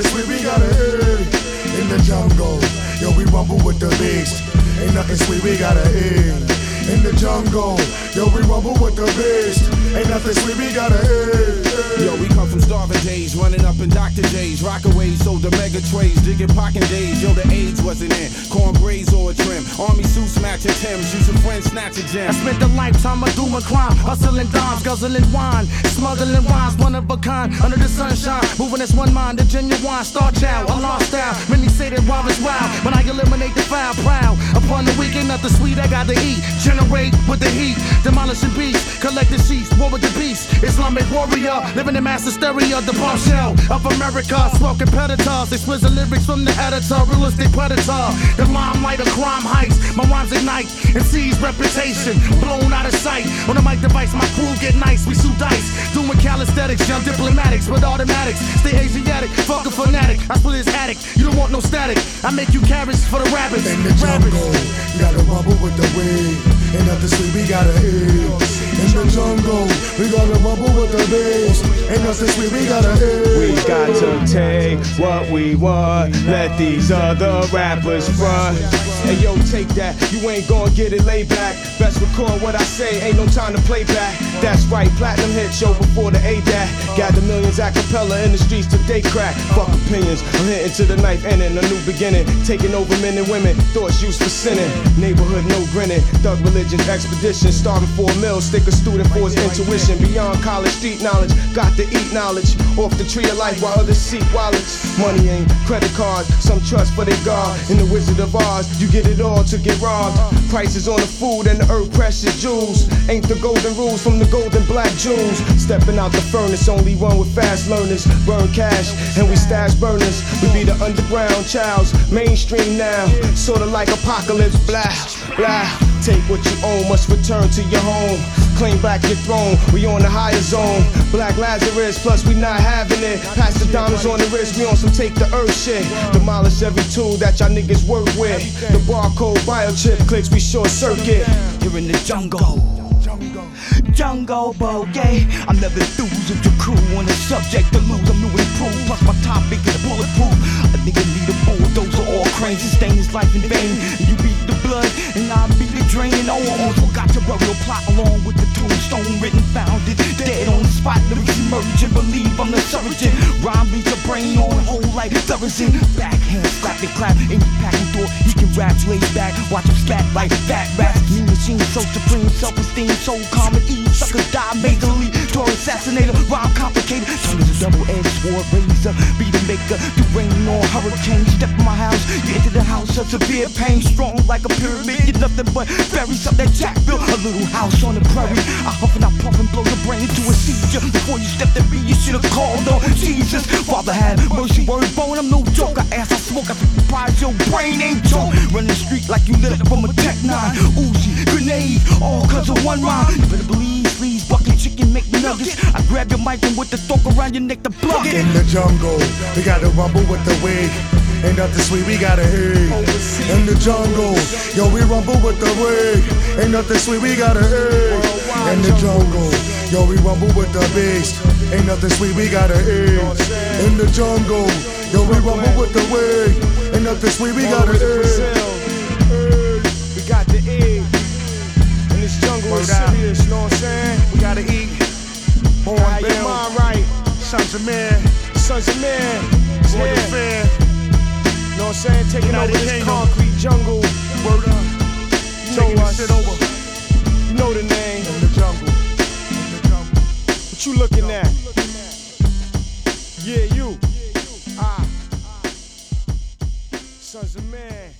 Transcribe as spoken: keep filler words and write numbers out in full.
nothing sweet, we gotta eat. In the jungle, yo, we rumble with the beast. Ain't nothing sweet, we gotta eat. In the jungle, yo, we rumble with the beast. Ain't nothing sweet, we gotta eat. Yo, we come from starving days, running up in Doctor J's, Rockaways, sold the mega trays, digging pocket days. Yo, the AIDS wasn't in, corn braids or a trim, army suits matching Timbs, use a friend snatch a gem. I spent a lifetime of doom and crime, hustling dimes, guzzling wine, smuggling rhymes, one of a kind, under the sunshine, moving as one mind, the genuine star child, a lost style. Many say that wild is wild, but I eliminate the foul, proud. Upon the weekend, nothing sweet, I got to eat, generate with the heat, demolishing beats, collect the sheets, war with the beast, Islamic warrior, living in mass hysteria, the bombshell of America, swell competitors, explicit lyrics from the editor, realistic predator, the limelight of crime heights, my rhymes ignite, and seize reputation, blown out of sight, on the mic device, my crew get nice, we shoot dice, doing calisthenics, young diplomatics, with automatics, stay Asiatic, fuck a fanatic, I split his attic, you don't want no static, I make you carrots for the rabbits. In the jungle, we gotta rumble with the weed, ain't nothing sweet, we gotta eat. In the jungle, we gotta rumble with the beast, ain't nothing sweet, we gotta eat. We got to take what we want, let these other rappers run. Hey yo, take that, you ain't gonna get it laid back. Best record what I say, ain't no time to play back. That's right, platinum hit show before the A D A C. Got the millions a cappella in the streets today crack. Fuck opinions, I'm hitting to the knife ending, a new beginning. Taking over men and women, thoughts used for sinning. Neighborhood no grinning, thug religion expedition. Starting for a mill, stick a student for his intuition. Beyond college, street knowledge, got to eat knowledge. Off the tree of life while others seek wallets. Money ain't credit cards, some trust for their God. In the Wizard of Oz, you get it all to get robbed. Prices on the food and the earth precious jewels. Ain't the golden rules from the golden black jewels. Stepping out the furnace, only run with fast learners. Burn cash and we stash burners. We be the underground childs, mainstream now. Sorta like apocalypse, blah, blah. Take what you own, must return to your home. Claim back your throne, we on the higher zone. Black Lazarus, plus we not having it. Pass the diamonds on the wrist, we on some take the earth shit. Demolish every tool that y'all niggas work with. The barcode biochip clicks, we short circuit. You're in the jungle. Jungle bogey, I'm never enthused with your crew on the subject to lose. I'm new and improved, plus my topic is bulletproof. A nigga need a bulldozer or cranes to stain his life in vain. And you beat the blood, and I beat the drain. And all also got your burial plot along with the tombstone written, founded, dead on the spot. Lyrics emerge and believe I'm the surgeon. Rhyme beats your brain on whole like Thurston. Backhand, slap and clap, in your packing door. He can rap, laid back, watch him spat like fat rats. New machine, so supreme, self-esteem, so comedy. Suckers die majorly, tour assassinator, rhyme complicated. Tongue is a double-edged sword, razor, be the maker. Do rain or hurricane, step in my house, you enter the house of severe pain. Strong like a pyramid, you're nothing but berries up that jack built. A little house on the prairie, I huff and I puff and blow your brain into a seizure. Before you stepped at me, you should've called on Jesus. Father had mercy, word bone, I'm no joke. I ass, I smoke, I surprise your brain ain't joke. Running the street like you lit up from a Tech nine. Uzi, grenade, all cause of one rhyme. You better believe, please, bucket chicken, make nuggets. I grab your mic and with the throat around your neck to plug it. In the jungle, we gotta rumble with the wig. Ain't nothing sweet, we gotta eat. In the jungle, yo, we rumble with the wig. Ain't nothing sweet, we gotta eat. In the jungle, yo, we rumble with the beast. Ain't nothing sweet, we gotta eat. In the jungle, yo, we rumble with the wig. Ain't nothing sweet, we gotta eat. We got to eat. In this jungle is serious, know what I'm saying? We gotta eat. Born Got your Bill, mind right. Sons of Men, Sons of Men, Royal yeah. Fair. Know what I'm saying? Taking over United this Kingdom. concrete jungle. Word up, You taking know the us. shit over. You know the name. In the jungle, in the jungle. What you looking at? Yeah, you. Ah. Sons of Man.